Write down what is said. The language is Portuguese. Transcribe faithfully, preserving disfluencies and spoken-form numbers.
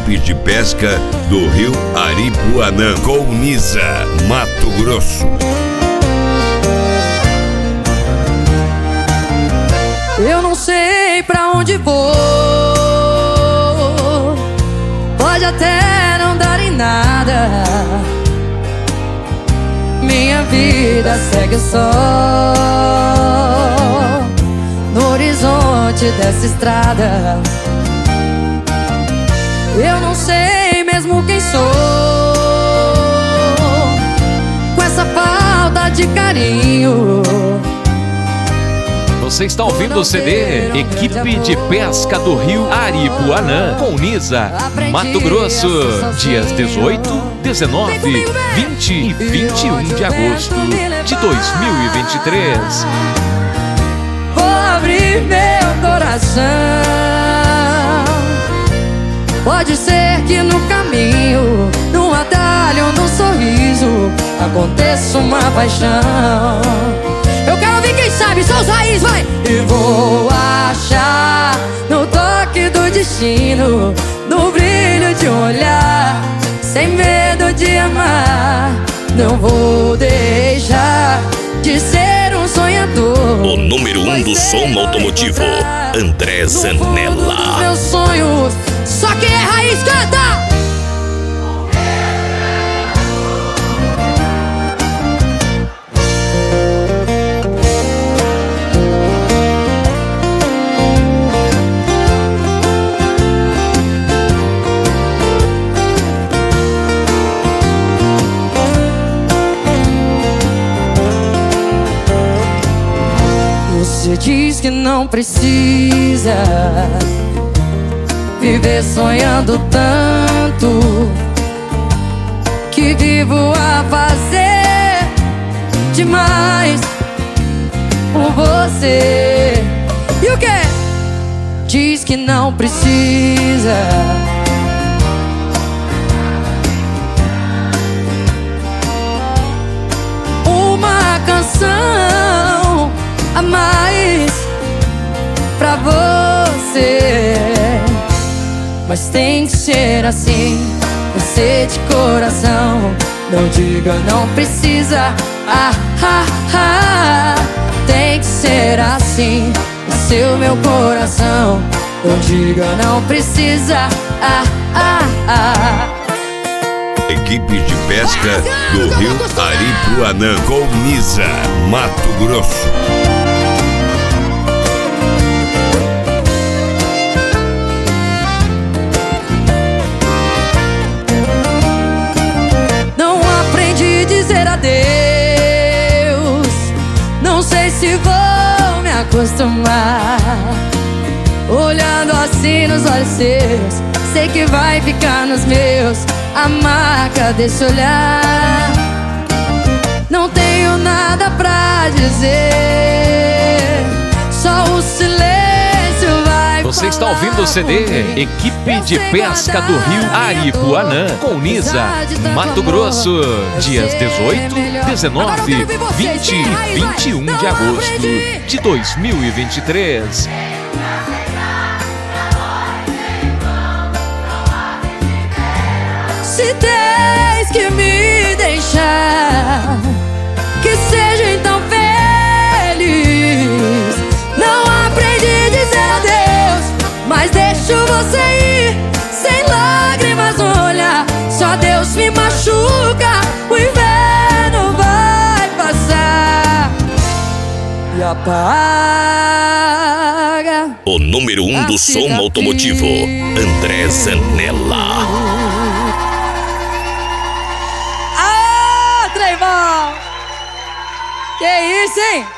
Equipe de pesca do Rio Aripuanã, Colniza, Mato Grosso. Eu não sei pra onde vou, pode até não dar em nada. Minha vida segue só no horizonte dessa estrada. Eu não sei mesmo quem sou, com essa falta de carinho. Você está ouvindo o C D Equipe de Pesca do Rio Aripuanã, Colniza, Mato Grosso. Dias dezoito, dezenove, vinte e vinte e um de agosto de dois mil e vinte e três. Vou abrir meu coração. Pode ser que no caminho, num atalho, num sorriso, aconteça uma paixão. Eu quero ouvir quem sabe, são os raízes, vai! E vou achar no toque do destino, no brilho de um olhar, sem medo de amar. Não vou deixar de ser um sonhador. O número um do som automotivo, André Zanella. Meus sonhos, só quem é raiz canta! Você diz que não precisa viver sonhando tanto, que vivo a fazer demais por você. E o quê? Diz que não precisa uma canção a mais pra você, mas tem que ser assim, você de coração. Não diga não precisa, ah, ah, ah. Tem que ser assim, seu meu coração. Não diga não precisa, ah, ah, ah. Equipe de pesca do Rio Aripuanã, Colniza, Mato Grosso. Adeus, não sei se vou me acostumar. Olhando assim nos olhos seus, sei que vai ficar nos meus a marca desse olhar. Não tenho nada pra dizer, só o silêncio vai. Você está ouvindo o C D Equipe de Pesca do Rio Aripuanã, Colniza, Mato Grosso. Dias dezoito, dezenove, vinte e vinte e um de agosto de dois mil e vinte e três. Se tens que me deixar, que seja então feliz. Não aprendi a dizer adeus, mas deixo você ir sem lágrimas no olhar. Só Deus me machuca, o inverno vai passar e apaga. O número um do som automotivo, André Zanella. Ah, Trevão! Que isso, hein?